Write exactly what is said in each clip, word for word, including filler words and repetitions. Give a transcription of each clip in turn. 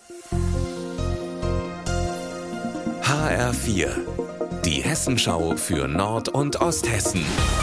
H R vier, die Hessenschau für Nord- und Osthessen.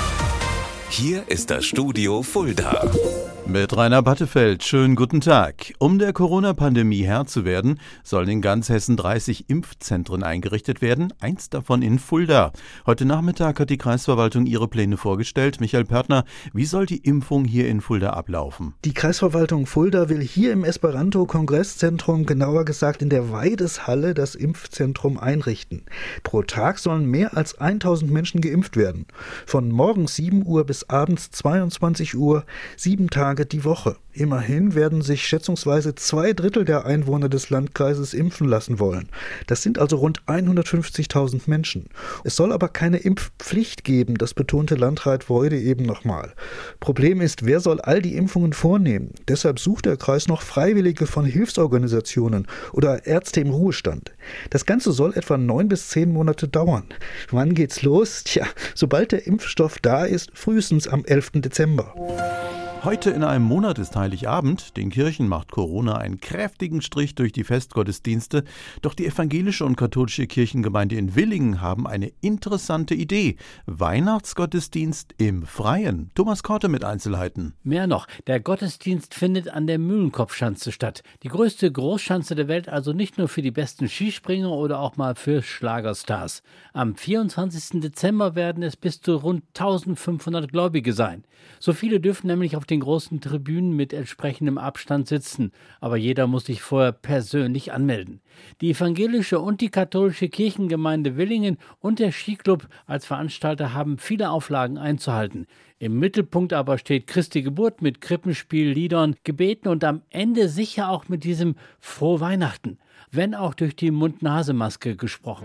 Hier ist das Studio Fulda. Mit Rainer Battefeld, schönen guten Tag. Um der Corona-Pandemie Herr zu werden, sollen in ganz Hessen dreißig Impfzentren eingerichtet werden, eins davon in Fulda. Heute Nachmittag hat die Kreisverwaltung ihre Pläne vorgestellt. Michael Pörtner, wie soll die Impfung hier in Fulda ablaufen? Die Kreisverwaltung Fulda will hier im Esperanto-Kongresszentrum, genauer gesagt in der Weideshalle, das Impfzentrum einrichten. Pro Tag sollen mehr als tausend Menschen geimpft werden. Von morgens sieben Uhr bis abends zweiundzwanzig Uhr, sieben Tage die Woche. Immerhin werden sich schätzungsweise zwei Drittel der Einwohner des Landkreises impfen lassen wollen. Das sind also rund hundertfünfzigtausend Menschen. Es soll aber keine Impfpflicht geben, das betonte Landrat Woide eben nochmal. Problem ist, wer soll all die Impfungen vornehmen? Deshalb sucht der Kreis noch Freiwillige von Hilfsorganisationen oder Ärzte im Ruhestand. Das Ganze soll etwa neun bis zehn Monate dauern. Wann geht's los? Tja, sobald der Impfstoff da ist, frühestens am elften Dezember. Heute in einem Monat ist Heiligabend. Den Kirchen macht Corona einen kräftigen Strich durch die Festgottesdienste. Doch die evangelische und katholische Kirchengemeinde in Willingen haben eine interessante Idee. Weihnachtsgottesdienst im Freien. Thomas Korte mit Einzelheiten. Mehr noch, der Gottesdienst findet an der Mühlenkopfschanze statt. Die größte Großschanze der Welt, also nicht nur für die besten Skispringer oder auch mal für Schlagerstars. Am vierundzwanzigsten Dezember werden es bis zu rund eintausendfünfhundert Gläubige sein. So viele dürfen nämlich auf den großen Tribünen mit entsprechendem Abstand sitzen, aber jeder muss sich vorher persönlich anmelden. Die evangelische und die katholische Kirchengemeinde Willingen und der Skiclub als Veranstalter haben viele Auflagen einzuhalten. Im Mittelpunkt aber steht Christi Geburt mit Krippenspiel, Liedern, Gebeten und am Ende sicher auch mit diesem Frohe Weihnachten, wenn auch durch die Mund-Nase-Maske gesprochen.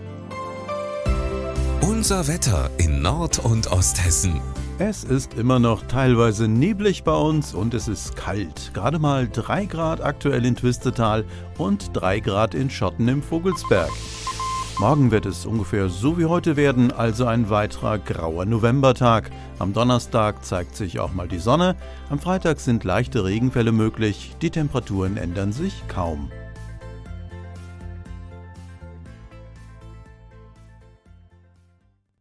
Unser Wetter in Nord- und Osthessen. Es ist immer noch teilweise neblig bei uns und es ist kalt. Gerade mal drei Grad aktuell in Twistetal und drei Grad in Schotten im Vogelsberg. Morgen wird es ungefähr so wie heute werden, also ein weiterer grauer Novembertag. Am Donnerstag zeigt sich auch mal die Sonne. Am Freitag sind leichte Regenfälle möglich. Die Temperaturen ändern sich kaum.